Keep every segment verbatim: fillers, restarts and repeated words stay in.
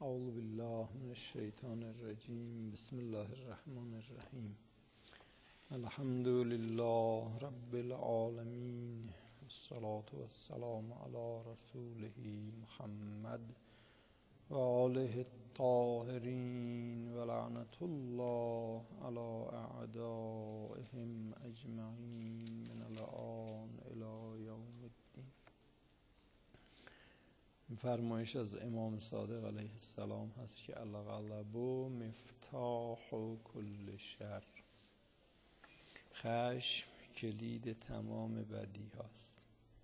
اعوذ بالله من الشیطان الرجیم. بسم الله الرحمن الرحیم. الحمد لله رب العالمین، والصلاة والسلام علی رسوله محمد و آله الطاهرین و لعنة الله علی اعدائهم اجمعین من الآن الی یوم الدین. فرمایش از امام صادق علیه السلام هست که الغضب مفتاح کل شر. خشم کلید تمام بدی هاست.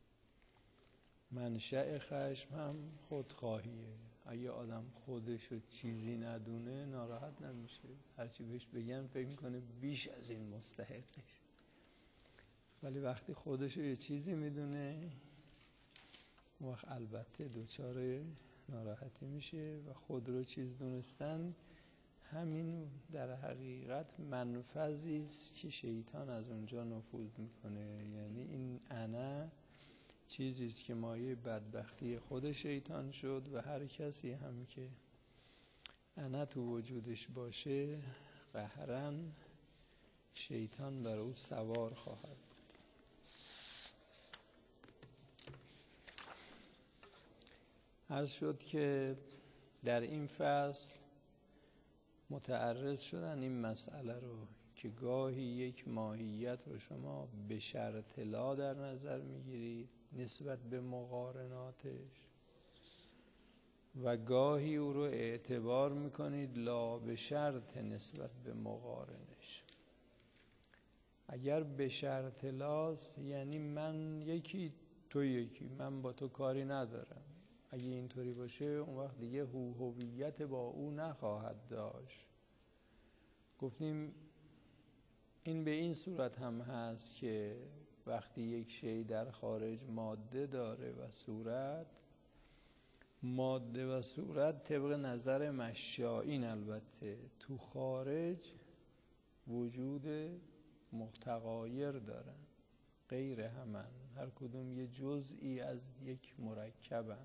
منشأ خشم هم خودخواهیه. اگه آدم خودشو چیزی ندونه ناراحت نمیشه، هرچی بهش بگن فکر میکنه بیش از این مستحقش. ولی وقتی خودشو یه چیزی میدونه وقت البته دوچار ناراحتی میشه و خود رو چیز دونستن همین در حقیقت منفذی است که شیطان از اونجا نفوذ میکنه. یعنی این انا چیزی است که مایه بدبختی خود شیطان شد و هر کسی هم که انا تو وجودش باشه قهرا شیطان بر او سوار خواهد. عرض شد که در این فصل متعرض شدن این مسئله رو که گاهی یک ماهیت رو شما به شرط لا در نظر میگیرید نسبت به مقارناتش و گاهی او رو اعتبار میکنید لا به شرط نسبت به مقارنش. اگر به شرط لاست یعنی من یکی تو یکی، من با تو کاری ندارم. اگه اینطوری باشه اون وقت دیگه هو هویت با او نخواهد داشت. گفتیم این به این صورت هم هست که وقتی یک شی در خارج ماده داره و صورت، ماده و صورت طبق نظر مشایین البته تو خارج وجود متغایر دارن، غیر همن، هر کدوم یه جزئی از یک مرکبن.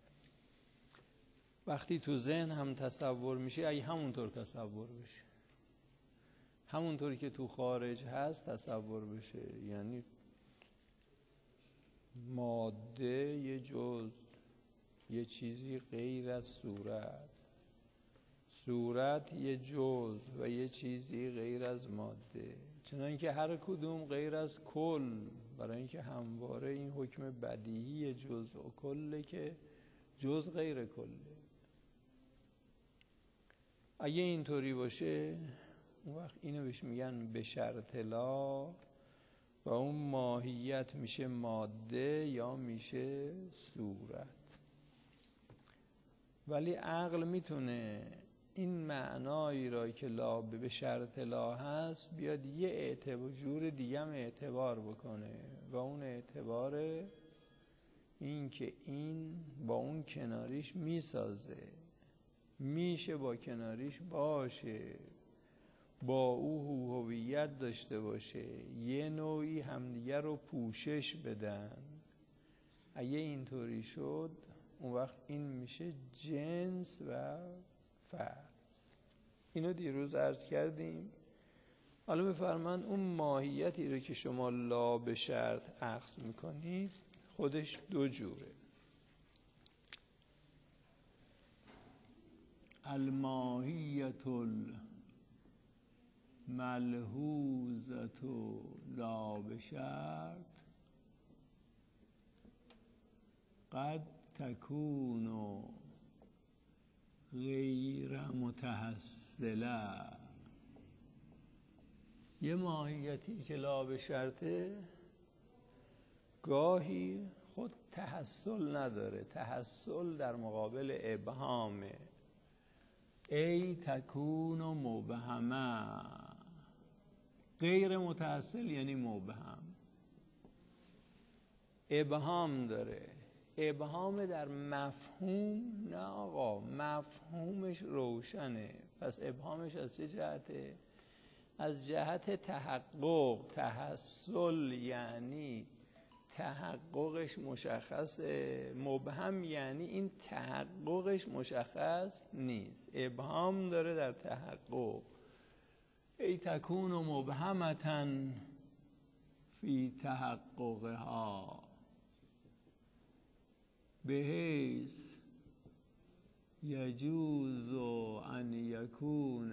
وقتی تو ذهن هم تصور میشه اگه همونطور تصور بشه، همونطوری که تو خارج هست تصور بشه، یعنی ماده یه جز، یه چیزی غیر از صورت، صورت یه جز و یه چیزی غیر از ماده، چنانکه هر کدوم غیر از کل، برای اینکه همواره این حکم بدیهی جز و کله که جز غیر کله. اگه اینطوری باشه اون وقت اینو بهش میگن به شرط لا و اون ماهیت میشه ماده یا میشه صورت. ولی عقل میتونه این معنایی را که لا به شرط لا هست بیاد یه اعتبار جور دیگه هم اعتبار بکنه و اون اعتبار این که این با اون کناریش میسازه، میشه با کناریش باشه، با او هویت داشته باشه، یه نوعی همدیگر رو پوشش بدن. اگه اینطوری شد اون وقت این میشه جنس و فرض. اینو دیروز عرض کردیم. حالا بفرمایید اون ماهیتی رو که شما لا به شرط اخذ میکنید خودش دو جوره. الماهیت الملحوظت لا به شرط قد تکون غیر متحصله. یه ماهیتی که لا به شرطه گاهی خود تحصل نداره، تحصل در مقابل ابهامه. ای تکون مبهمه، غیر متحصل یعنی مبهم، ابهام داره. ابهام در مفهوم نه آقا، مفهومش روشنه. پس ابهامش از چه جهته؟ از جهت تحقق. تحصل یعنی تحققش مشخصه. مبهم یعنی این تحققش مشخص نیست، ابهام داره در تحقق. ای تکون مبهمةً فی تحققها بحیث یجوز ان یکون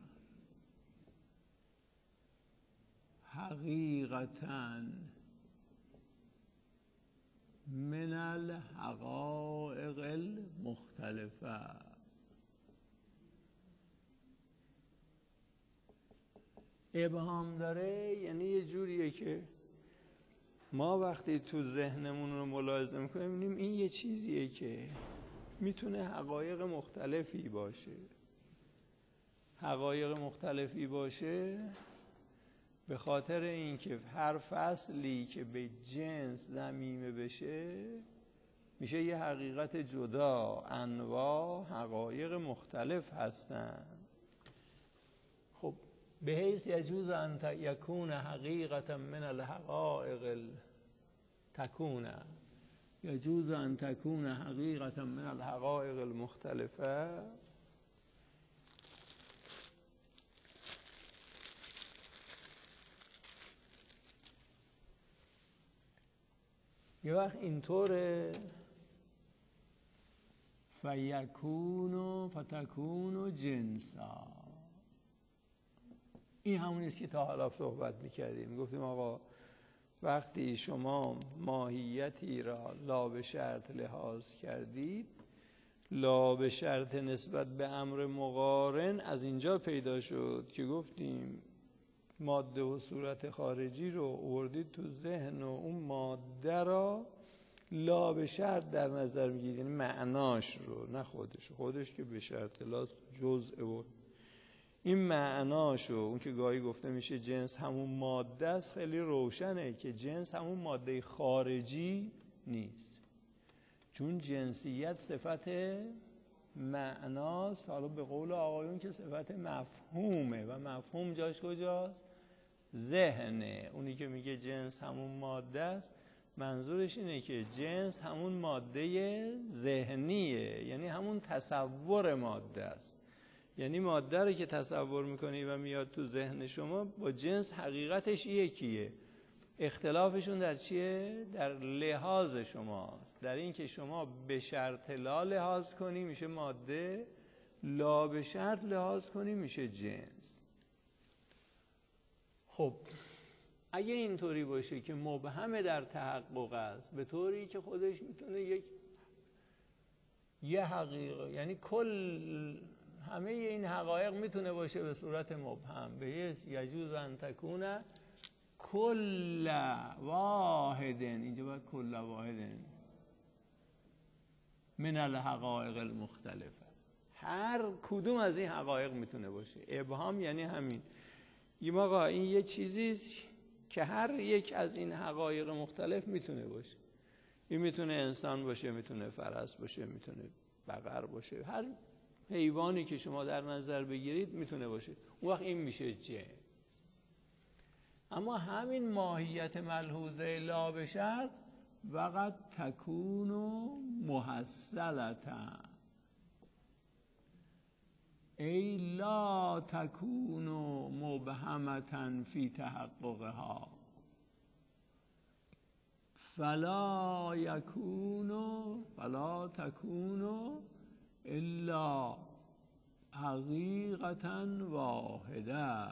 حقیقةً من الحقائق المختلفه. ابهام داره یعنی یه جوریه که ما وقتی تو ذهنمون رو ملاحظه میکنیم می‌بینیم این یه چیزیه که میتونه حقایق مختلفی باشه. حقایق مختلفی باشه به خاطر اینکه هر فصلی که به جنس ضمیمه بشه میشه یه حقیقت جدا. انواع حقایق مختلف هستن. خب به حیث یجوز ان یکون حقیقتا من الحقائق تکون یجوز ان تکون حقیقتا من الحقائق المختلفه. یه وقت اینطوره فیکون و فتکون و جنسا. این همونیست که تا حالا صحبت میکردیم. گفتیم آقا وقتی شما ماهیتی را لا به شرط لحاظ کردید، لا به شرط نسبت به امر مقارن از اینجا پیدا شد که گفتیم ماده و صورت خارجی رو آوردید تو ذهن و اون ماده را لا به شرط در نظر میگیرید، یعنی معناش رو، نه خودش. خودش که به شرط لا جزء و این معناشو، اون که گاهی گفته میشه جنس همون ماده است، خیلی روشنه که جنس همون ماده خارجی نیست، چون جنسیت صفت معناست. حالا به قول آقایون که صفت مفهومه و مفهوم جاش کجاست؟ ذهنه. اونی که میگه جنس همون ماده است منظورش اینه که جنس همون ماده ذهنیه، یعنی همون تصور ماده است. یعنی ماده رو که تصور میکنی و میاد تو ذهن شما با جنس حقیقتش یکیه. اختلافشون در چیه؟ در لحاظ شماست، در این که شما به شرط لا لحاظ کنی میشه ماده، لا به شرط لحاظ کنی میشه جنس. خب اگه اینطوری باشه که مبهم در تحقق است، به طوری که خودش میتونه یک یه حقیقه، یعنی کل همه این حقایق میتونه باشه به صورت مبهم. به یجوز ان تکون کل واحد، اینجا باید کل واحد من الحقائق المختلفه، هر کدوم از این حقایق میتونه باشه. ابهام یعنی همین، این آقا این یه چیزی که هر یک از این حقایق مختلف میتونه باشه. این میتونه انسان باشه، میتونه فرس باشه، میتونه بقر باشه، هر حیوانی که شما در نظر بگیرید میتونه باشه. اون وقت این میشه جنس. اما همین ماهیت ملحوظه لا به شرط وقد تکون محصلتا، ای لا تکون مبهمتا فی تحققها، فلا یکون فلا تکون الا حقیقتا واحده.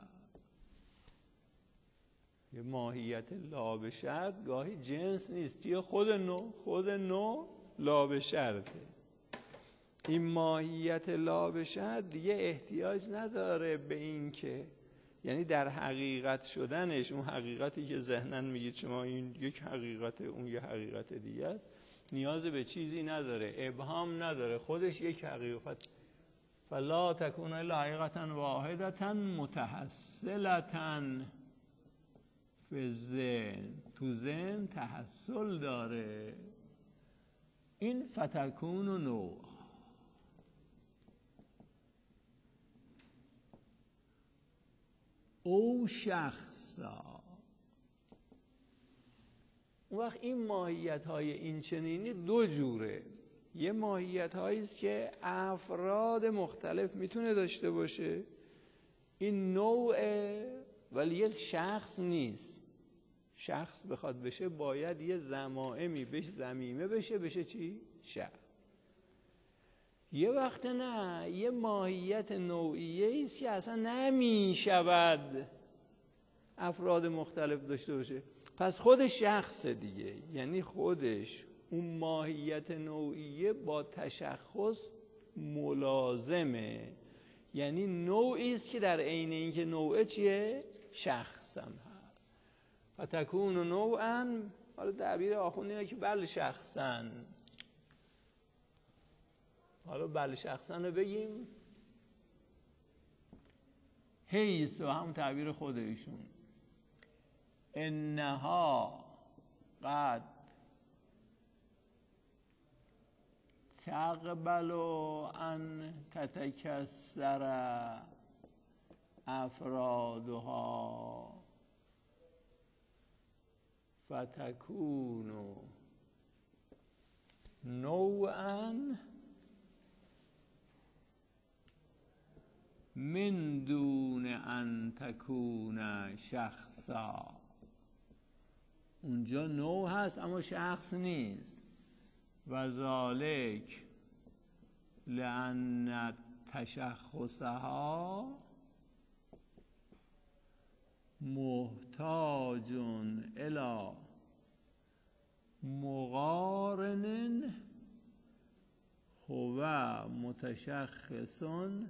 یه ماهیت لا به شرط گاهی جنس نیست، یه خود نوع خود نوع لا به شرطه. این ماهیت لا به شرط دیگه احتیاج نداره به این که، یعنی در حقیقت شدنش، اون حقیقتی که ذهنن میگید شما این یک حقیقت، اون یه حقیقت دیگه است، نیاز به چیزی نداره، ابهام نداره، خودش یک حقیقت. فلا تکون الا حقیقتا واحدتا متحصلتا فی ذهن، تو ذهن تحصل داره. این فتکون و نوع. او شخصا، اون وقت این ماهیت های این چنینی دو جوره. یه ماهیت هایی است که افراد مختلف میتونه داشته باشه، این نوعه، ولی یه شخص نیست. شخص بخواد بشه باید یه ضمائمی بشه، ضمیمه بشه بشه چی؟ شخص. یه وقت نه، یه ماهیت نوعیه است که اصلا نمیشود افراد مختلف داشته باشه، پس خودش شخص دیگه. یعنی خودش اون ماهیت نوعیه با تشخص ملازمه، یعنی نوعی است که در عین اینکه نوعه چیه؟ شخصم هست. فتکون نوعا، حالا تعبیر آخوندی اینه که بله شخصا، حالا بله شخصا رو بگیم حیث و هم تعبیر خود ایشون، انها قد تقبل ان تتکسر افرادها فتکون نوعا من دون ان تکون شخصا. اونجا نوع هست اما شخص نیست. و ذالک لأن تشخصها محتاج الی مقارن هو متشخص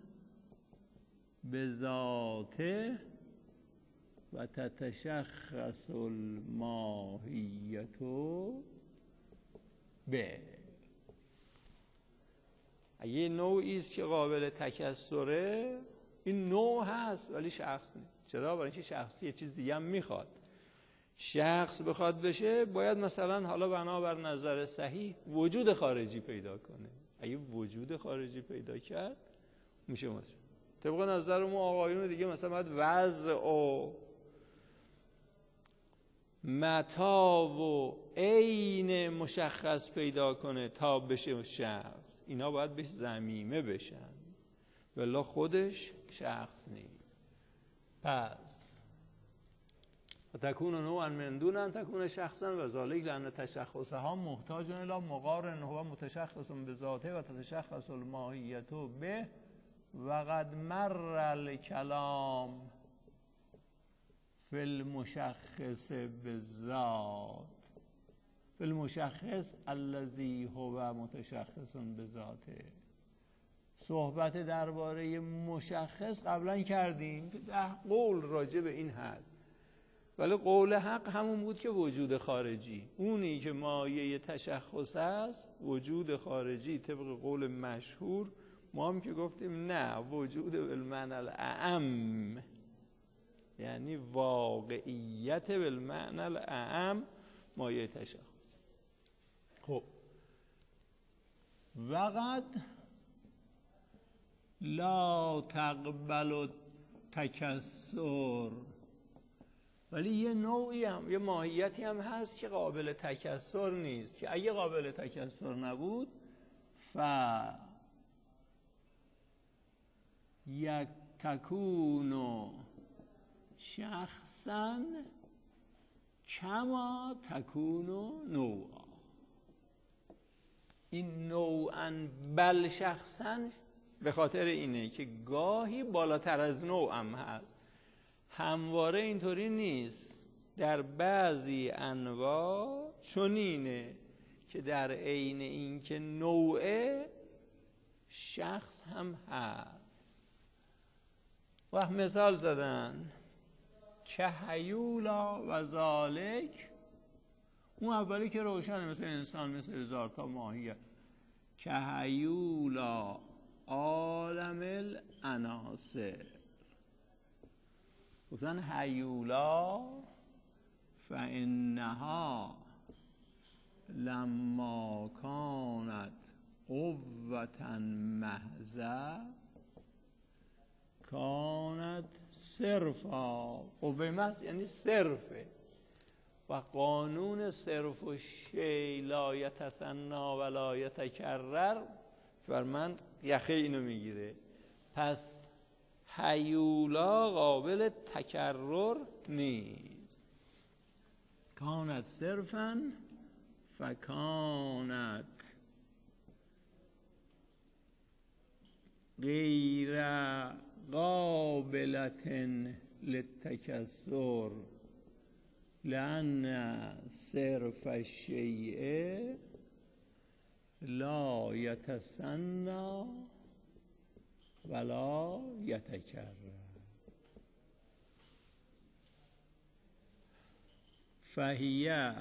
بذاته و تتشخص الماهیت به. اگه نوعی است که قابل تکثره، این نوع هست ولی شخص نیست. چرا؟ برای اینکه شخصی یه چیز دیگه هم میخواد. شخص بخواد بشه باید مثلا حالا بنابر نظر صحیح وجود خارجی پیدا کنه. اگه وجود خارجی پیدا کرد میشه مثلا طبق نظر ما آقایون دیگه مثلا باید وضع و متا و عین مشخص پیدا کنه تا بشه شخص. اینا باید بهش ضمیمه بشن، ولی خودش شخص نیست. پس تکون نوعا من دون ان تکون شخصا و ذالک لأن تشخصها محتاج الی مقارن هو متشخص بذاته و تتشخص الماهیت به. و قد مر الکلام فی المشخص بالذات، فی المشخص الذی هو متشخص بذاته. صحبت درباره مشخص قبلا کردیم که ده قول راجع به این هست، ولی قول حق همون بود که وجود خارجی، اونی که مایه تشخص است وجود خارجی. طبق قول مشهور ما هم که گفتیم نه، وجود بالمعنی الاعم، یعنی واقعیت بالمعنی الاعم مایه تشخص. خب وقد لا تقبل تکسر، ولی یه نوعی هم، یه ماهیتی هم هست که قابل تکسر نیست، که اگه قابل تکسر نبود ف یک تکون شخصا کما تکون نوعا. این نوعا بل شخصا به خاطر اینه که گاهی بالاتر از نوعم هست، همواره اینطوری نیست. در بعضی انواع چنینه که در عین اینکه نوعه شخص هم هست. وقت مثال زدن که هیولا و ذالک، اون اولی که روشنه مثل انسان، مثل هزار تا ماهیت. که هیولا عالم العناصر، گفتن هیولا فانها لما کانت قوة محضه کانت صرفا. قوه محض یعنی صرفه. و قانون صرف و شی لا یتثنا و لا یتکرر فرمند یخه اینو میگیره. پس هیولا قابل تکرر نیست. کانت صرفاً فکانت غیر قابلة للتکسر لأن صرف الشیء لا یتثنی ولا یتکرر. فهی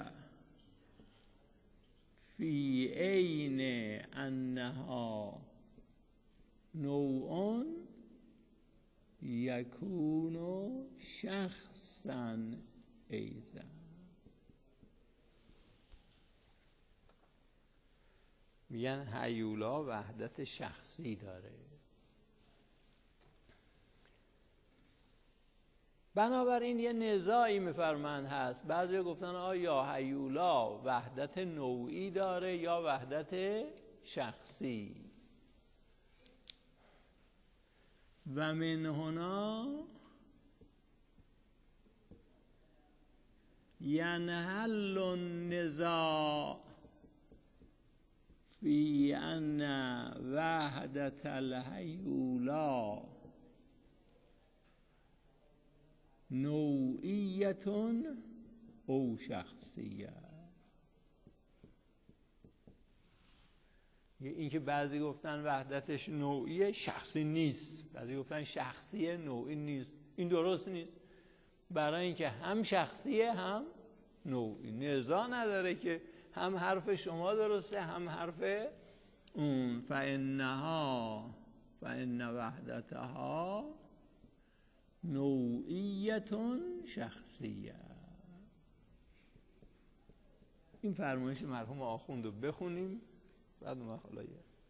فی عین انها نوع یکون شخصا ایضا. میگن هیولا وحدت شخصی داره. بنابراین یه نزاعی میفرمند هست. بعضی گفتن آیا هیولا وحدت نوعی داره یا وحدت شخصی. و من هنا ینحل النزاع فی ان وحدت الهیولا نوعیت او شخصیه. این که بعضی گفتن وحدتش نوعیه شخصی نیست، بعضی گفتن شخصیه نوعی نیست. این درست نیست، برای اینکه هم شخصیه هم نوعی. نزاع نداره که هم حرف شما درسته هم حرف اون. فانها فان وحدتها نوعیت شخصیه. این فرمایش مرحوم آخوند رو بخونیم بعد ما خلایه.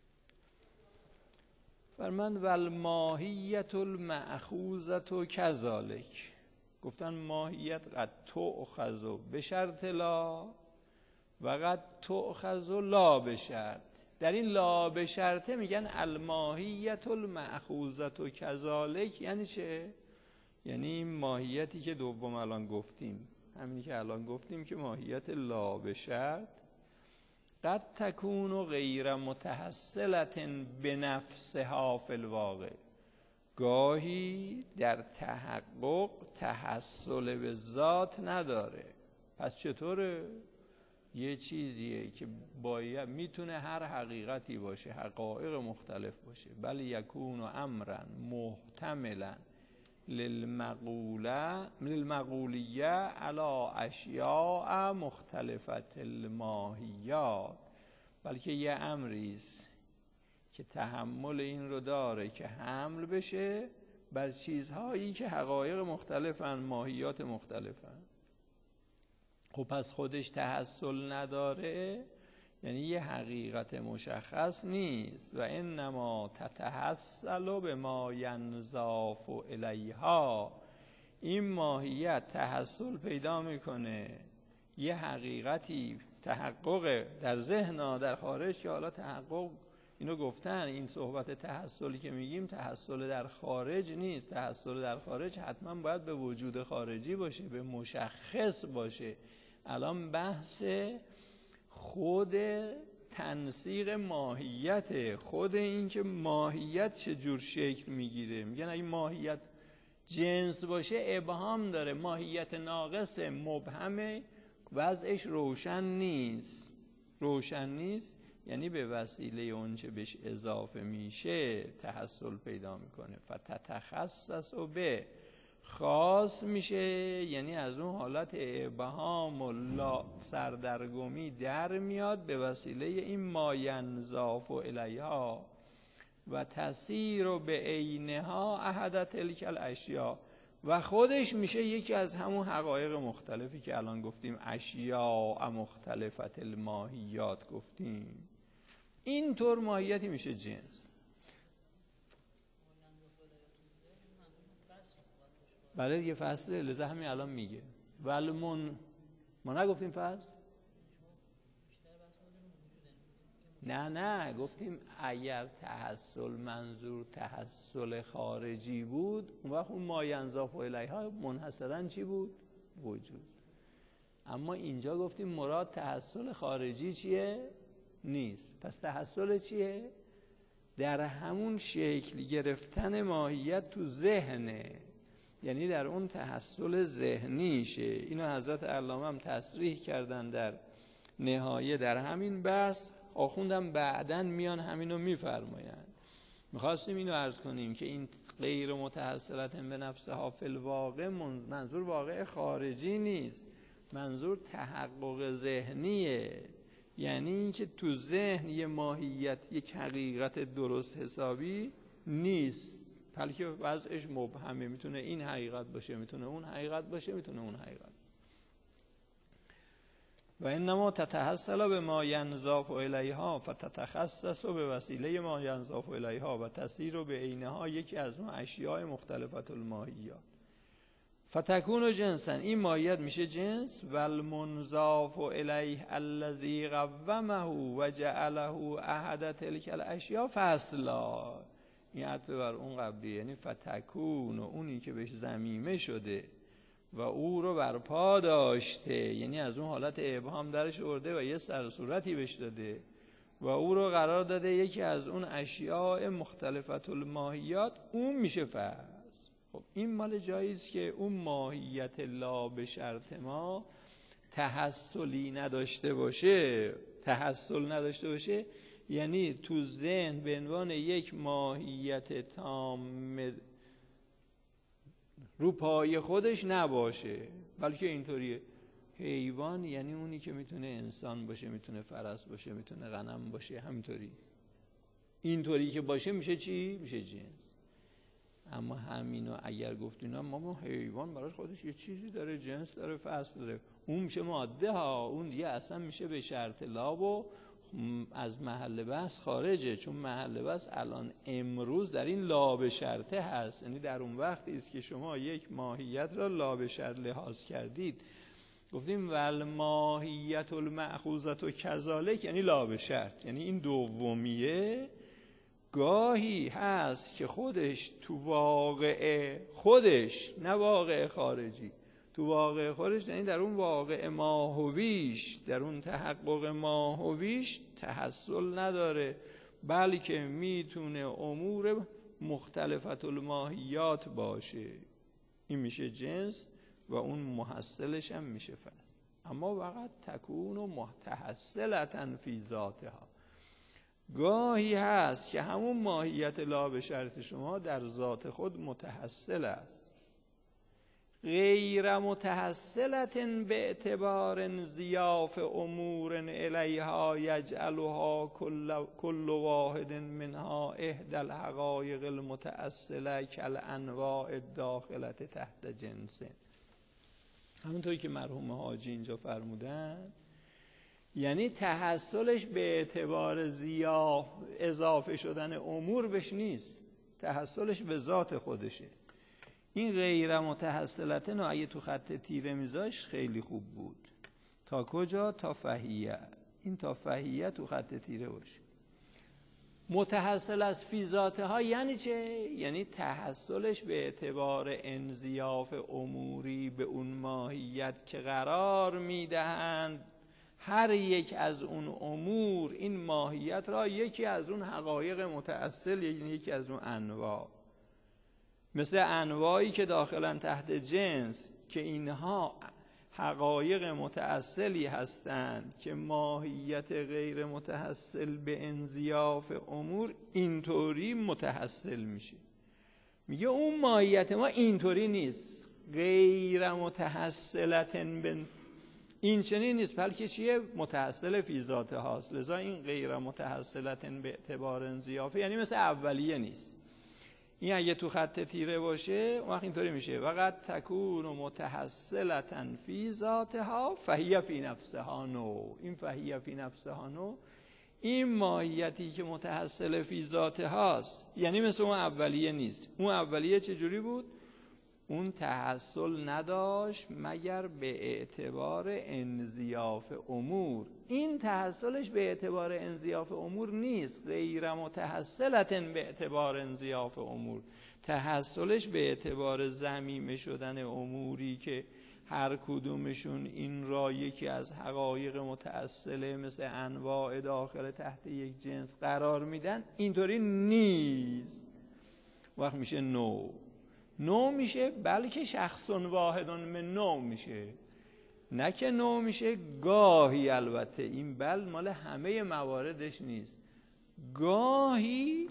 فرمند والماهیت المأخوذة کذالک. گفتن ماهیت قد تؤخذ بشرط لا و قد تؤخذ لا بشرط. در این لا بشرطه میگن الماهیت المأخوذة کذالک. یعنی چه؟ یعنی ماهیتی که دوم الان گفتیم، همینی که الان گفتیم که ماهیت لا بشرط قد تکون غیر متحصلة بنفسها فی الواقع. گاهی در تحقق تحصل به ذات نداره. پس چطوره؟ یه چیزیه که باید میتونه هر حقیقتی باشه، حقایق مختلف باشه. بل یکون امرا محتملا للمقوله للمقولیه علی اشیاء مختلفت الماهیات. بلکه یه امریست که تحمل این رو داره که حمل بشه بر چیزهایی که حقایق مختلفن، ماهیات مختلفن. خب پس خودش تحصل نداره، یعنی یه حقیقت مشخص نیست. و انما تتحصل به ما ینضاف الیها. این ماهیت تحصل پیدا میکنه یه حقیقتی تحقق در ذهن در خارج، که حالا تحقق اینو گفتن، این صحبت تحصلی که میگیم تحصل در خارج نیست. تحصل در خارج حتما باید به وجود خارجی باشه، به مشخص باشه. الان بحث خود تنسیق ماهیت، خود این که ماهیت چه جور شکل میگیره. میگن اگه ماهیت جنس باشه ابهام داره، ماهیت ناقص مبهمه، وضعش روشن نیست. روشن نیست یعنی به وسیله اونچه بهش اضافه میشه تحصل پیدا میکنه. فتتخصص و به خاص میشه، یعنی از اون حالت ابهام و لا سردرگمی در میاد به وسیله این ما ینضاف الیها و تسیر و به عینها احد تلک الاشیاء. و خودش میشه یکی از همون حقایق مختلفی که الان گفتیم، اشیاء مختلفت الماهیات گفتیم. اینطور ماهیتی میشه جنس. بله یه فصله، لذا همین الان میگه والمن ما نگفتیم فصل؟ نه نه گفتیم اگر تحصل منظور تحصل خارجی بود اون وقت اون ما ینضاف الیها منحصراً چی بود؟ وجود. اما اینجا گفتیم مراد تحصل خارجی چیه؟ نیست. پس تحصل چیه؟ در همون شکل گرفتن ماهیت تو ذهنه، یعنی در اون تحصل ذهنیشه. اینو حضرت علامه هم تصریح کردن در نهایه در همین بحث، آخوندم بعدن میان همینو میفرمایند. میخواستیم اینو عرض کنیم که این غیر متحصلت به نفسها فی الواقع منظور واقع خارجی نیست، منظور تحقق ذهنیه. یعنی اینکه تو ذهن یه ماهیت، یک حقیقت درست حسابی نیست، بلکه وضعش مبهمه، میتونه این حقیقت باشه، میتونه اون حقیقت باشه، میتونه اون حقیقت. و انما تتحصل به ما ینضاف الیها فتتخصص به وسیله ما ینضاف الیها و تسیر به عینها، یکی از اون اشیاء مختلفت الماهیات. فتکون جنسا، این ماهیت میشه جنس. و المنضاف الیه الذی قومه و جعله احد تلک الاشیاء فاصلا، این عطف بر اون قبلی، یعنی فتکون، و اونی که بهش ضمیمه شده و او رو برپا داشته، یعنی از اون حالت ابهام درش آورده و یه سر صورتی بهش داده و او رو قرار داده یکی از اون اشیاء مختلفت الماهیات، اون میشه فصل. خب این مال جاییست که اون ماهیت لا به شرط ما تحصلی نداشته باشه. تحصل نداشته باشه یعنی تو ذهن به عنوان یک ماهیت تام رو پای خودش نباشه، بلکه اینطوریه. حیوان یعنی اونی که میتونه انسان باشه، میتونه فرس باشه، میتونه غنم باشه، همینطوری. اینطوری که باشه میشه چی؟ میشه جنس. اما همینو اگر گفتیم ما ما حیوان براش خودش یه چیزی داره، جنس داره، فصل داره، اون میشه ماده ها، اون دیگه اصلا میشه به شرط لا و از محل بحث خارجه. چون محل بحث الان امروز در این لا به شرطه هست، یعنی در اون وقتی است که شما یک ماهیت را لا به شرط لحاظ کردید. گفتیم ول ماهیت المأخوذة و کذالک، یعنی لا به شرط، یعنی این دومیه گاهی هست که خودش تو واقع خودش، نه واقع خارجی، تو واقع خودش، یعنی در اون واقع ماهویش، در اون تحقق ماهویش تحصل نداره، بلکه میتونه امور مختلفت الماهیات باشه. این میشه جنس و اون محصلش هم میشه فعل. اما فقط تکون و متحصلتن فی ذاتها. گاهی هست که همون ماهیت لا به شرط شما در ذات خود متحصل است، غیر متحصلت به اعتبار ضیاف امور الیها یجعلها کل, کل واحد منها احدى الحقایق المتأصله کالانواع الداخله تحت جنس. همونطوری که مرحوم حاجی اینجا فرمودن، یعنی تحصلش به اعتبار ضیاف اضافه شدن امور بهش نیست، تحصلش به ذات خودشه. این غیر متحصلتن و اگه تو خط تیره میذاش خیلی خوب بود. تا کجا؟ تا فهیه. این تا فهیه تو خط تیره باشه. متحصل از فی ذاتها یعنی چه؟ یعنی تحصلش به اعتبار انضیاف اموری به اون ماهیت که قرار میدهند هر یک از اون امور این ماهیت را یکی از اون حقایق متأصل، یعنی یکی از اون انواع، مثل انواعی که داخلن تحت جنس که اینها حقایق متأصلی هستند که ماهیت غیر متحصل به انضیاف امور اینطوری متحصل میشه. میگه اون ماهیت ما اینطوری نیست، غیر متحصلتن به این چنین نیست، بلکه چیه؟ متحصل فی ذات هاست. لذا این غیر متحصلتن به اعتبار انضیافه یعنی مثل اولیه نیست. این اگه تو خط تیره باشه اون وقت اینطوری میشه وقت تکون متحصلتن فی ذاتها فهیه فی نفسها نو. این فهیه فی نفسها نو، این ماهیتی که متحصل فی ذاتهاست یعنی مثل اون اولیه نیست. اون اولیه چجوری بود؟ اون تحصل نداشت مگر به اعتبار انضیاف امور. این تحصلش به اعتبار انضیاف امور نیست، غیر متحصلة به اعتبار انضیاف امور. تحصلش به اعتبار ضمیمه شدن اموری که هر کدومشون این را یکی از حقایق متأصله مثل انواع داخل تحت یک جنس قرار میدن، اینطوری نیست. وقت میشه نوع نوع میشه، بلکه شخص واحد من نوع میشه، نه که نوع میشه گاهی. البته این بل مال همه مواردش نیست، گاهی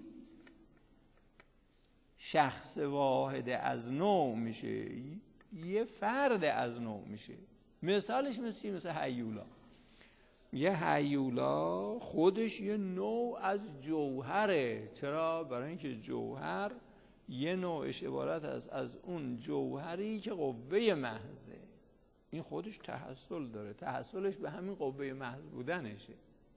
شخص واحد از نوع میشه، یه فرد از نوع میشه. مثالش مثل چی؟ مثل هیولا. یه هیولا خودش یه نوع از جوهره. چرا؟ برای اینکه جوهر یه نوعش عبارت است از اون جوهری که قوه محضه. این خودش تحصل داره، تحصلش به همین قوه محض بودنشه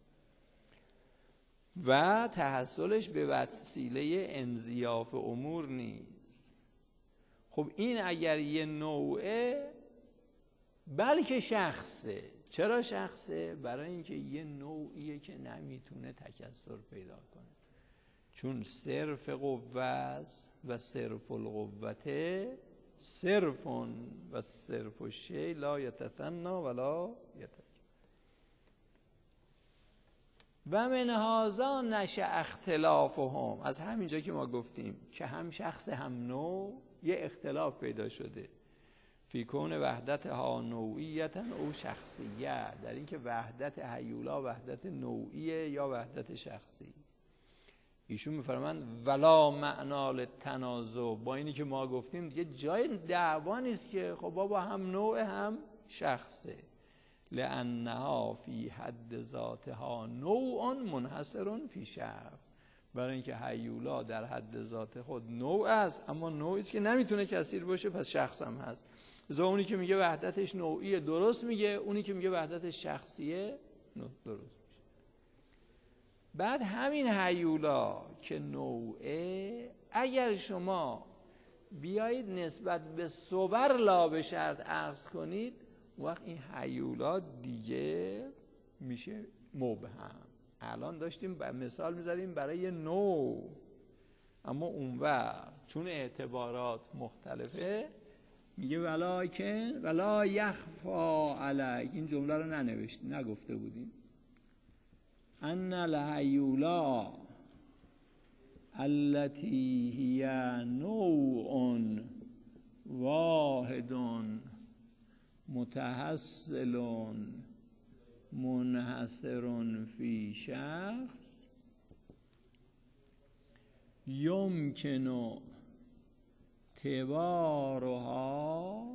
و تحصلش به وسیله انضیاف امور نیست. خب این اگر یه نوعه بلکه شخصه. چرا شخصه؟ برای اینکه یه نوعیه که نمیتونه تکثر پیدا کنه، چون صرف قوه و صرف القوته صرف و صرف الشیء لا یتثنی ولا یتک. و من هذا نشأ اختلافهم. از همینجا که ما گفتیم که هم شخص هم نوع یه اختلاف پیدا شده فی کون وحدت ها نوعیتا او شخصیه، در اینکه وحدت هیولا وحدت نوعیه یا وحدت شخصی. ایشون میفرمند ولا معنا للتنازع. با اینی که ما گفتیم دیگه جای دعوا نیست که خب بابا هم نوع هم شخصه. لانها فی حد ذاتها نوع منحصر فی شخص. برای اینکه هیولا در حد ذات خود نوع است، اما نوعی است که نمیتونه کثیر باشه، پس شخص هم هست. لذا اونی که میگه وحدتش نوعیه درست میگه، اونی که میگه وحدتش شخصیه درست. بعد همین هیولا که نوعه، اگر شما بیایید نسبت به صور لا به شرط عرض کنید، وقت این هیولا دیگه میشه مبهم. الان داشتیم مثال میزدیم برای نوع، اما اون وقت چون اعتبارات مختلفه میگه ولیکن ولا یخفا علیک. این جمله رو ننوشت نگفته بودیم. ان الهیولا التي هي نوع واحد متحصل منحصر فی شخص یمکن تبارها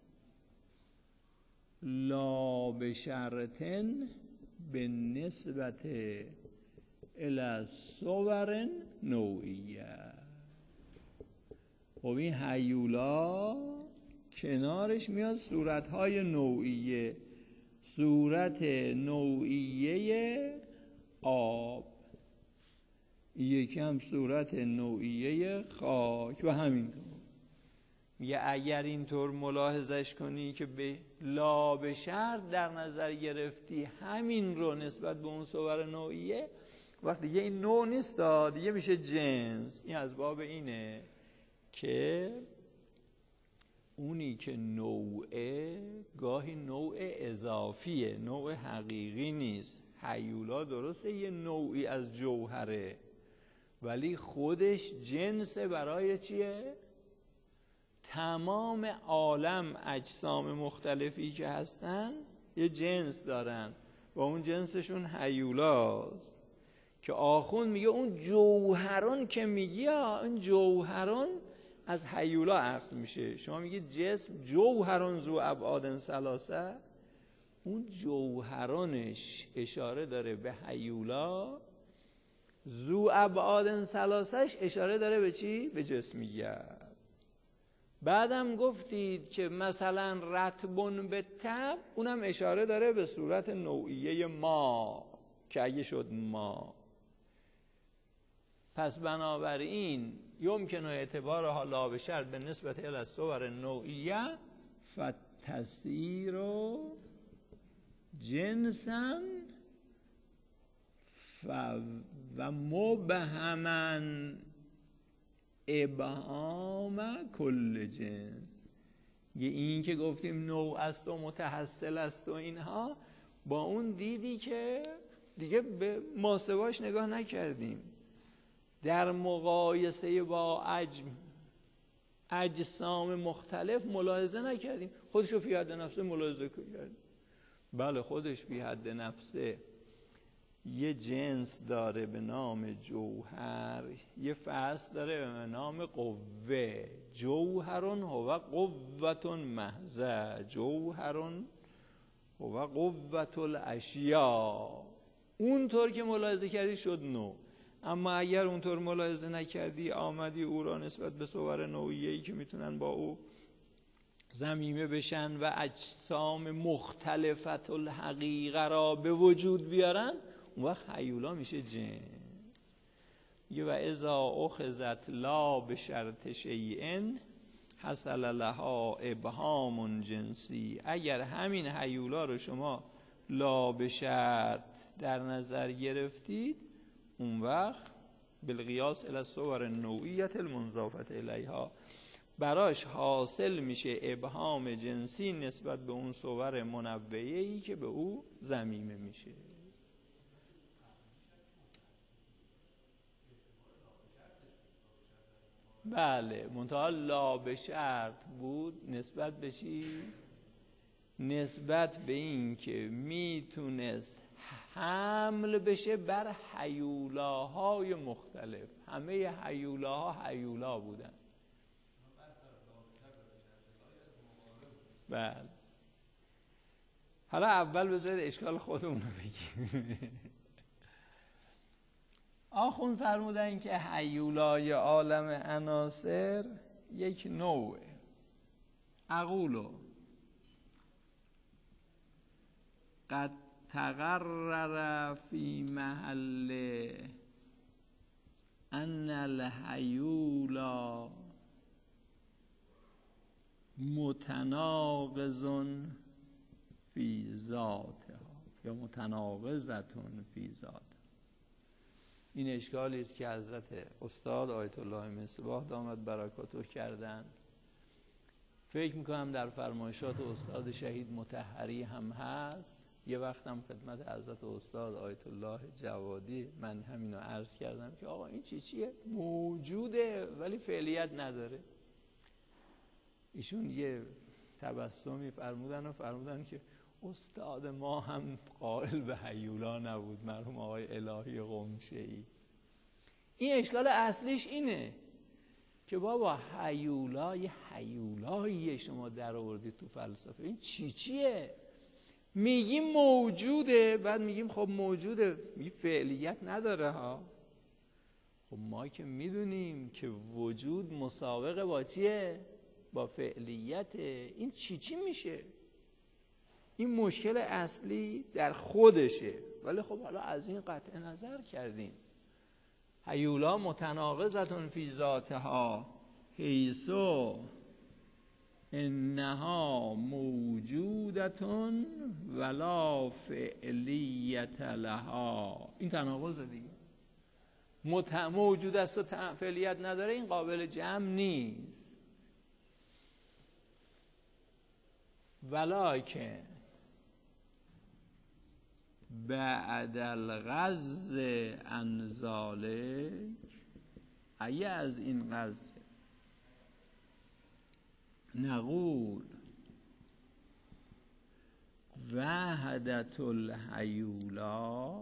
لا بشرط به نسبت الی صور نوعیه. خب این هیولا کنارش میاد صورتهای نوعیه. صورت نوعیه آب، یکی هم صورت نوعیه خاک و همینطور. میگه اگر اینطور ملاحظش کنی که به لا به شرط در نظر گرفتی همین رو نسبت به اون صور نوعیه، وقتی دیگه این نوع نیست دیگه میشه جنس. این از باب اینه که اونی که نوعه گاهی نوع اضافیه، نوع حقیقی نیست. هیولا درسته یه نوعی از جوهره، ولی خودش جنس برای چیه؟ تمام عالم اجسام مختلفی که هستن یه جنس دارن و اون جنسشون هیولاست. که آخوند میگه اون جوهران که میگی اون جوهران از هیولا اخذ میشه. شما میگی جسم جوهران ذو ابعاد ثلاثه، اون جوهرانش اشاره داره به هیولا، ذو ابعاد ثلاثهش اشاره داره به چی؟ به جسمیت. بعدم گفتید که مثلا رطبون به تب، اونم اشاره داره به صورت نوعیه ما که اگه شد ما. پس بنابراین یمکن اعتبارها لا به شرط به نسبت الی الصور نوعیه فتسیر جنسا و مبهما ابهام کل جنس. یه این که گفتیم نوع است و متحصل است و اینها، با اون دیدی که دیگه به ماسواش نگاه نکردیم، در مقایسه با اجم اجسام مختلف ملاحظه نکردیم، خودشو فی حد نفسه ملاحظه کردیم. بله خودش فی حد نفسه یه جنس داره به نام جوهر، یه فصل داره به نام قوه. جوهرون هو قوتون محضه، جوهرون هو قوت الاشیاء. اونطور که ملاحظه کردی شد نوع. اما اگر اونطور ملاحظه نکردی، آمدی او را نسبت به صور نوعیه‌ای که میتونن با او ضمیمه بشن و اجسام مختلفت الحقیقه را به وجود بیارن، اون وقت هیولا میشه جنس. و اذا اخذت لا به شرط شیئن حصل لها ابهام جنسی. اگر همین هیولا رو شما لا به شرط در نظر گرفتید، اون وقت بالقیاس الی الصور نوعیت المنضافه الیها براش حاصل میشه ابهام جنسی نسبت به اون صور منوعه‌ای که به او ضمیمه میشه. بله منتها لا به شرط بود نسبت به چی؟ نسبت به این که میتونست حمل بشه بر هیولاهای مختلف. همه هیولاها هیولا بودن. بله حالا اول بذارید اشکال خودمون رو بگیم. آخوند فرمودن که هیولای عالم عناصر یک نوعه. اقولو قد تقرر فی محل ان الهیولا متناقض فی ذاتها یا متناقضتون فی ذاتها. این اشکالی است که حضرت استاد آیت الله مصباح دامت برکاته کردن. فکر میکنم در فرمایشات استاد شهید مطهری هم هست. یه وقت هم خدمت حضرت استاد آیت الله جوادی من همینو عرض کردم که آقا این چی چیه؟ موجوده ولی فعلیت نداره. ایشون یه تبسمی فرمودن و فرمودن که استاد ما هم قائل به هیولا نبود، مرحوم آقای الهی قمشه‌ای. این اشکال اصلیش اینه که بابا هیولا یه هیولاییه شما در آوردید تو فلسفه، این چی چیه؟ میگیم موجوده، بعد میگیم خب موجوده، می فعلیت نداره ها. خب ما که میدونیم که وجود مساوقه با چیه؟ با فعلیت. این چی چی میشه؟ این مشکل اصلی در خودشه. ولی خب حالا از این قطع نظر کردیم. هیولا متناقضتون فی ذاتها حیثو انها موجودتون ولا فعلیت لها. این تناقض دیگه. مت... موجود است و فعلیت نداره، این قابل جمع نیست. ولکن بعد الغض عن ذلک، اگه از این غض نقول وحدت الهیولا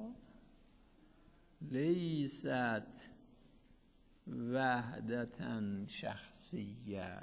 لیست وحدتا شخصیه.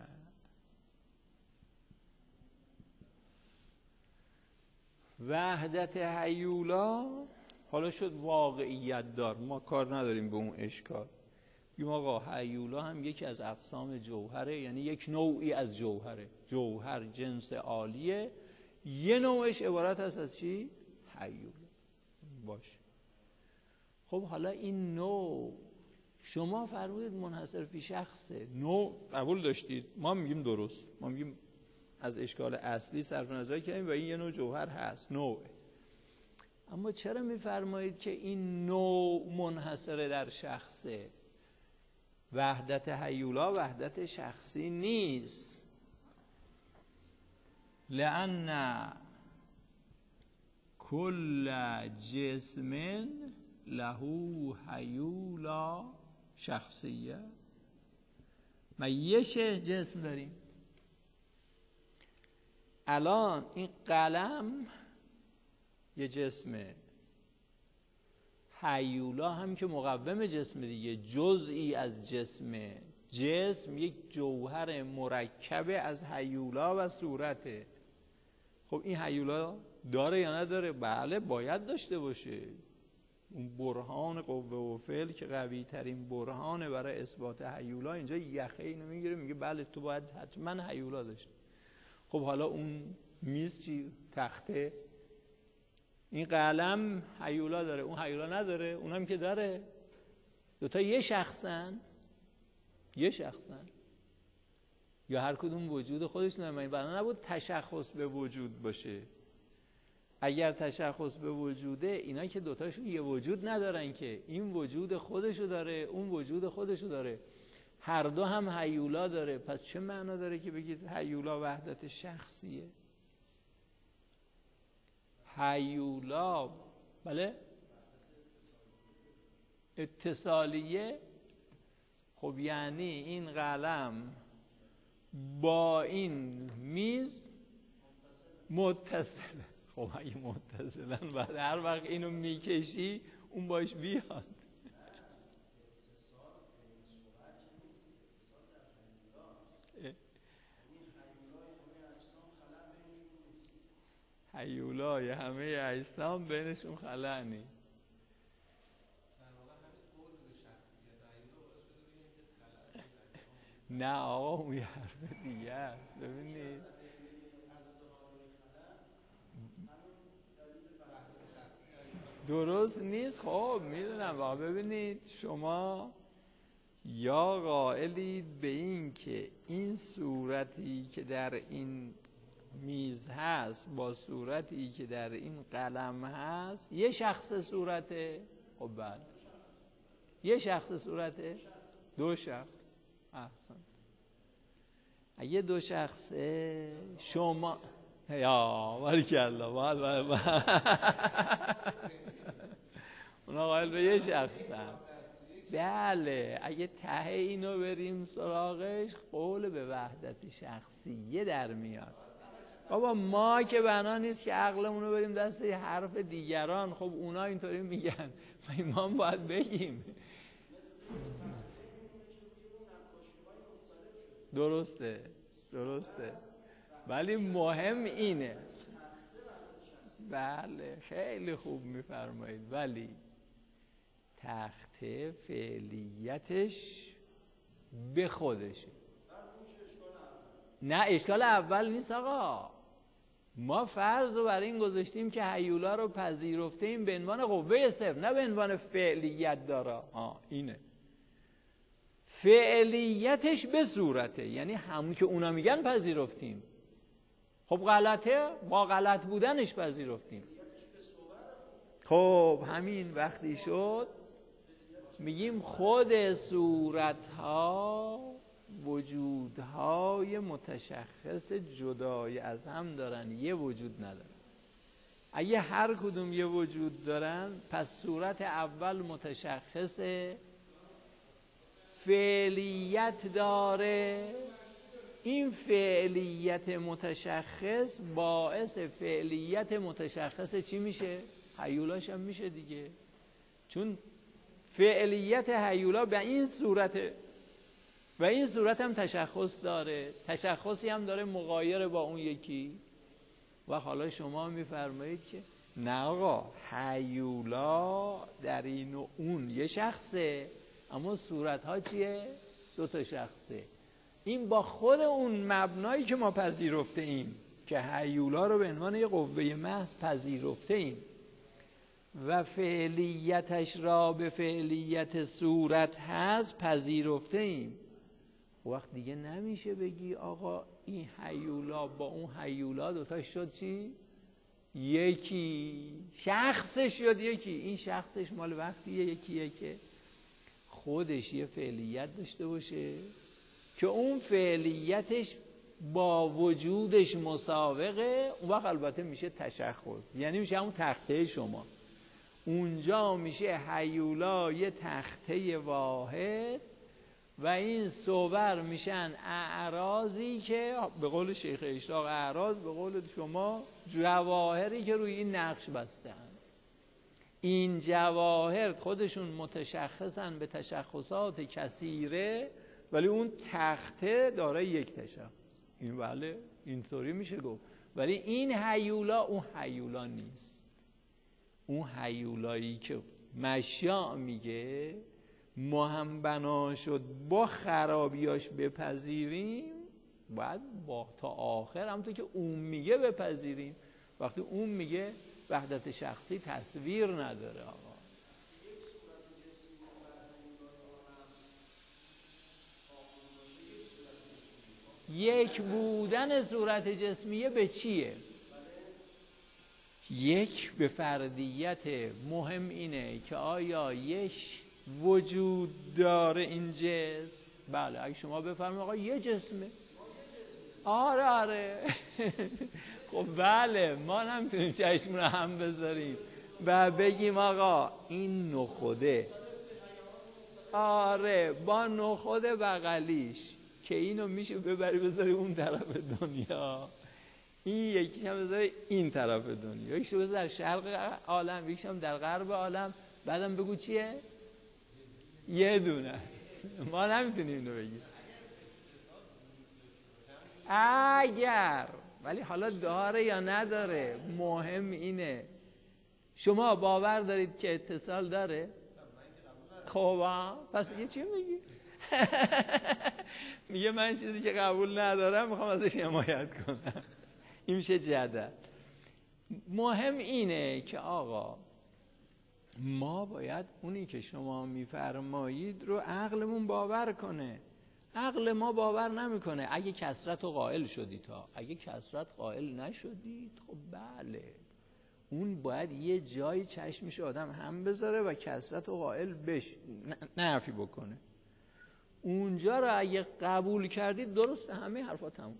وحدت هیولا حالا شد واقعیت دار، ما کار نداریم به اون اشکال. بگیم آقا هیولا هم یکی از اقسام جوهره، یعنی یک نوعی از جوهره. جوهر جنس عالیه، یه نوعش عبارت هست از چی؟ هیولا. باشه. خب حالا این نوع شما فرمودید منحصر فی شخصه، نوع قبول داشتید، ما میگیم درست، ما میگیم از اشکال اصلی صرف نظر کردیم و این یه نوع جوهر هست، نوع. اما چرا میفرمایید که این نوع منحصر در شخصه؟ وحدت هیولا وحدت شخصی نیست. لأن کل جسم له هیولا شخصیه. ما یه جسم داریم. الان این قلم یه جسمه، هیولا هم که مقوم جسم دیگه، جزئی از جسمه. جسم یک جوهر مرکب از هیولا و صورته. خب این هیولا داره یا نداره؟ بله باید داشته باشه. اون برهان قوه و فعل که قوی ترین برهانه برای اثبات هیولا، اینجا یخه اینو میگیره میگه بله تو باید حتما هیولا داشته. خب حالا اون میز چی؟ تخته. این قلم هیولا داره، اون هیولا نداره، اونم که داره. دوتا یه شخصن، یه شخصن، یا هر کدوم وجود خودش نمایی. بنا نبود تشخص به وجود باشه. اگر تشخص به وجوده، اینا که دوتاشون یه وجود ندارن که، این وجود خودشو داره، اون وجود خودشو داره، هر دو هم هیولا داره. پس چه معنا داره که بگید هیولا وحدت شخصیه؟ هیولا بله اتصالیه. خب یعنی این قلم با این میز متصله. خب اگه متصلن بعد هر وقت اینو میکشی اون باش بیاد. هیولای همه اجسام بینشون خلأ نیست. نه آقا اون یه حرف دیگه است. ببینید درست نیست. خب میدونم واقعا. ببینید شما یا قائلید به این که این صورتی که در این میز هست با صورتی که در این قلم هست یه شخص صورته. خب بله یه شخص صورته، دو شخص. احسن. اگه دو شخصه شما یا باریکالله بله بله اونا قائل به یه شخصن. بله اگه ته اینو بریم سراغش قول به وحدت شخصیه در میاد. بابا ما که بنا نیست که عقلمونو بریم دست حرف دیگران. خب اونا اینطوری میگن ما هم باید بگیم. درسته درسته ولی مهم اینه. بله خیلی خوب میفرمایید. ولی تخته فعلیتش به خودشه. نه اشکال اول نیست آقا. ما فرض رو برای این گذاشتیم که هیولا رو پذیرفته ایم به عنوان قوه صفر، نه به عنوان فعلیت داره. ها اینه فعلیتش به صورته، یعنی همون که اونا میگن پذیرفتیم. خب غلطه، با غلط بودنش پذیرفتیم. خب همین وقتی شد میگیم خود صورتها وجودهای متشخص جدای از هم دارن، یه وجود ندارن. اگه هر کدوم یه وجود دارن پس صورت اول متشخص فعلیت داره. این فعلیت متشخص باعث فعلیت متشخص چی میشه؟ هیولاش هم میشه دیگه. چون فعلیت هیولا به این صورته و این صورت هم تشخص داره، تشخصی هم داره مغایر با اون یکی. و حالا شما میفرمایید که نه آقا هیولا در این و اون یه شخصه اما صورت ها چیه؟ دو تا شخصه. این با خود اون مبنایی که ما پذیرفته ایم که هیولا رو به عنوان یه قوه محض پذیرفته ایم و فعلیتش را به فعلیت صورت هست پذیرفته ایم. وقت دیگه نمیشه بگی آقا این هیولا با اون هیولا دوتا شد چی؟ یکی. شخصش شد یکی. این شخصش مال وقتیه یکیه که خودش یه فعلیت داشته باشه که اون فعلیتش با وجودش مساوقه، اون وقت البته میشه تشخص، یعنی میشه همون تخته شما. اونجا میشه هیولا یه تخته واحد و این صور میشن اعراضی که به قول شیخ اشراق اعراض، به قول شما جواهری که روی این نقش بستن. این جواهر خودشون متشخصن به تشخصات کثیره، ولی اون تخته داره یک تشخص. این بله اینطوری میشه گفت، ولی این هیولا اون هیولا نیست. اون هیولایی که مشیاء میگه ما هم بنا شد با خرابیاش بپذیریم، باید با تا آخر همونطور که اون میگه بپذیریم. وقتی اون میگه وحدت شخصی تصویر نداره آقا. یک بودن صورت جسمیه به چیه؟ یک به فردیت. مهم اینه که آیا یک وجود داره این جسم؟ بله اگه شما بفرمایید آقا یه جسمه، آره آره خب بله ما نمیتونیم چشم رو هم بذاریم و بگیم آقا این نخوده، آره با نخود بغلیش که اینو میشه ببری بذاری اون طرف دنیا، این یکی هم بذاری این طرف دنیا، یکیش رو بذاری در شرق عالم، یکیش هم در غرب عالم، بعدم بگو چیه؟ یه دونه. ما نمیتونیم اینو بگیم اگر، ولی حالا داره یا نداره مهم اینه. شما باور دارید که اتصال داره؟ خب پس میگه چی میگی؟ میگه من چیزی که قبول ندارم میخوام ازش حمایت کنم. این میشه جدل. مهم اینه که آقا ما باید اونی که شما میفرمایید رو عقلمون باور کنه. عقل ما باور نمیکنه. اگه کثرت رو قائل شدید ها، اگه کثرت قائل نشدید خب بله اون باید یه جایی چشمش آدم هم بذاره و کثرت رو قائل بش نفی بکنه. اونجا رو اگه قبول کردید درسته، همه حرفا تموم.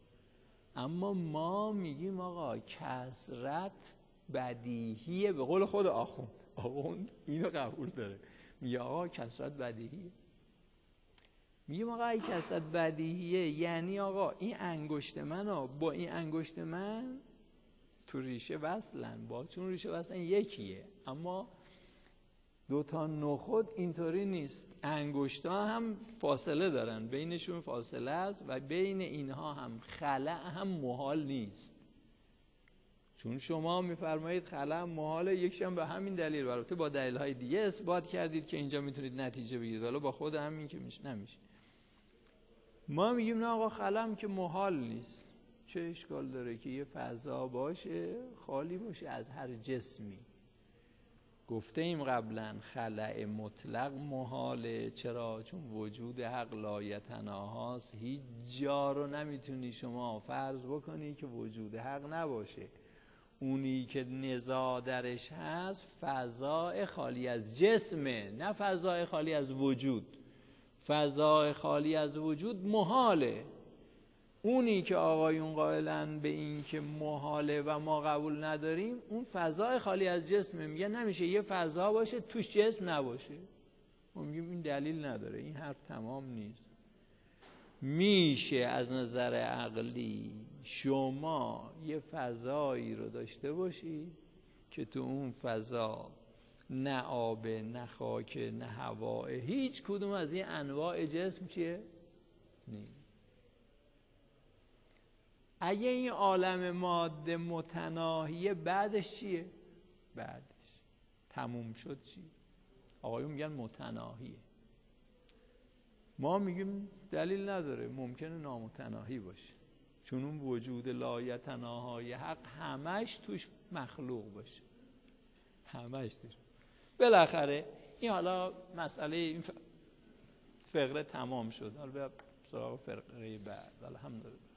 اما ما میگیم آقا کثرت بدیهیه، به قول خود آخوند. آخوند اینو قبول داره، میگه آقا کثرت بدیهیه. میگیم آقا این کثرت بدیهیه یعنی آقا این انگشت من ها با این انگشت من تو ریشه وصلن، با چون ریشه وصلن یکیه، اما دوتا نخود اینطوری نیست. انگشتا هم فاصله دارن، بینشون فاصله است و بین اینها هم خلأ هم محال نیست. چون شما میفرمایید خلأ محاله، یکشم به همین دلیل، البته با دلیل‌های دیگه اثبات کردید که اینجا میتونید نتیجه بگیرید، ولی با خود همین که میشه نمیشه. ما میگیم نه آقا خلأ که محال نیست. چه اشکال داره که یه فضا باشه خالی باشه از هر جسمی؟ گفته ایم قبلا خلأ مطلق محاله. چرا؟ چون وجود حق لایتناهاست. هیچ جا رو نمیتونی شما فرض بکنی که وجود حق نباشه. اونی که نزاع درش هست فضای خالی از جسمه، نه فضای خالی از وجود. فضای خالی از وجود محاله. اونی که آقایون قائلن به این که محاله و ما قبول نداریم، اون فضای خالی از جسمه. میگن نمیشه یه فضا باشه توش جسم نباشه. ما میگیم این دلیل نداره، این حرف تمام نیست. میشه از نظر عقلی شما یه فضایی رو داشته باشی که تو اون فضا نه آب نه خاک نه هوا، هیچ کدوم از این انواع جسم چیه؟ نیست. اگه این عالم ماده متناهیه بعدش چیه؟ بعدش تموم شد چی؟ آقایون میگن متناهیه، ما میگیم دلیل نداره، ممکنه نامتناهی باشه، چون اون وجود لایتناهای حق همش توش مخلوق باشه، همش دیر. بالاخره این حالا مسئله این فقره تمام شد. حالا بیا سراغ فقره بعد. الحمدلله.